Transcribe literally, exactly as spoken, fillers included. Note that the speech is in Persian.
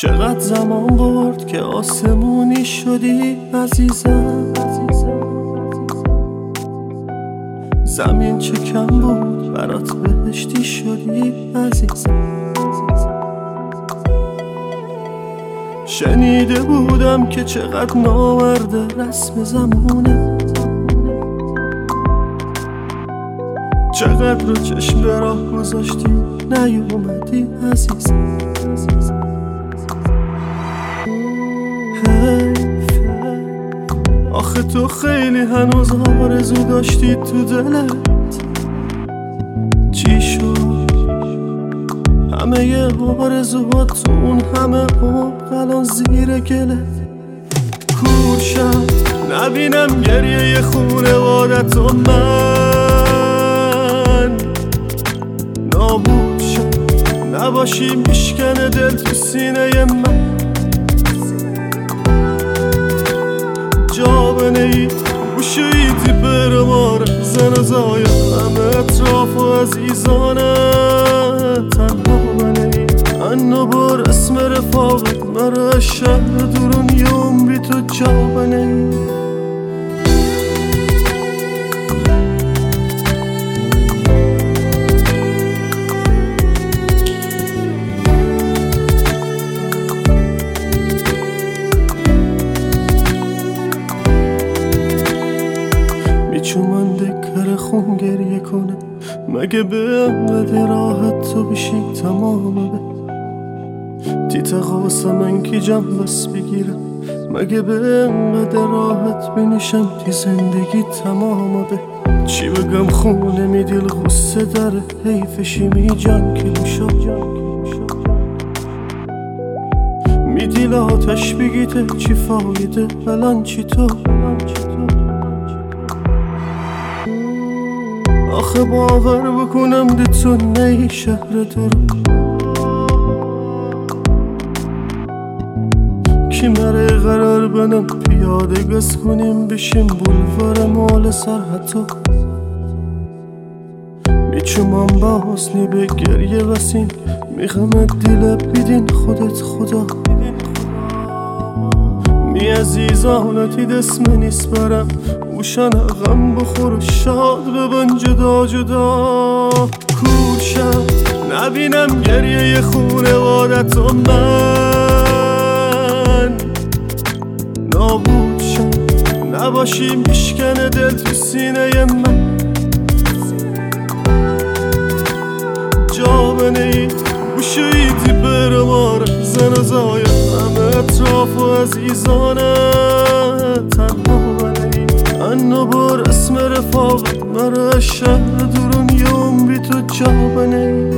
چقدر زمان برد که آسمونی شدی عزیزم. زمین چه کم بود برات بهشتی شدی عزیزم. شنیده بودم که چقدر ناورده رسم زمونه، چقدر رو چشم راه گذاشتی نیومدی عزیزم. حیف آخه تو خیلی هنوز آرزو داشتی تو دلت. چی شد همه ی آرزوهات تو اون همه عمق الان زیر گلت؟ کور شم نبینم گریه ی خونوادت و من نابود شم نباشی میشکنه دل تو سینه من. جا بنهی گوشویدی بر مار زن و زایم همه اطراف و عزیزانه. تنها بنهی انو بر اسم رفاقت مرا شهر درون یوم بی تو جا بنهی. چومنده کر خون گریه کنه مگه به انقدر راحت تو بشی تمامه به تیت قاسه من کی جم بس بگیرم مگه به انقدر راحت بنشم تی زندگی تمامه به چی بگم خونه می دل غصه داره حیفشی می جان کلو شد می دیل آتش بگیته چی فایده الان چی تو آخه باور بکنم ده تو نی شهر درو کی مره قرار بنم پیاده گز کنیم بشیم بولوار مال سرحتو میچومم با حسنی به گریه وسیم میخمت دیل بیدین خودت خدا می عزیزانتی دسم نیست برم اوشن غم بخور و شاد ببن جدا جدا. کور شم نبینم گریه ی خونوادت و من نابود شم نباشی میشکنه دل تو سینه من. جا بنهی گوشویدی بر مار زن و زایم همه اطراف و عزیزانه. تنها بنهی انو بر اسم رفاقت مرا شهر درون یوم بی تو جا بنهی.